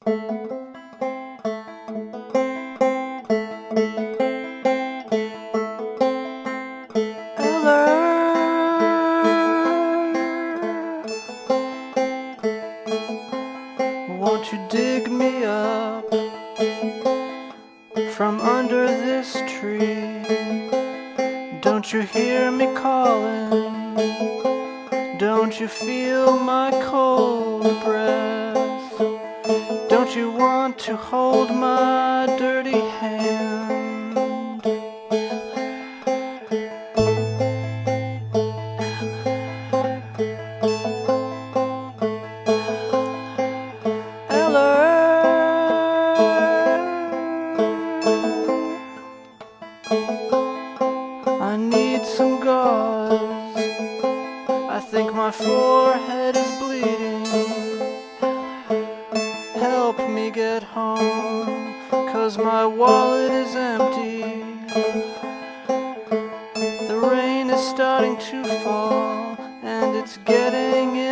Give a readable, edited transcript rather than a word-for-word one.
Won't you dig me up from under this tree? Don't you hear me calling? Don't you feel my cold breath? Don't you want to hold my dirty hand? I need some gauze. I think my forehead is bleeding. Help me get home, 'cause my wallet is empty. The rain is starting to fall, and it's getting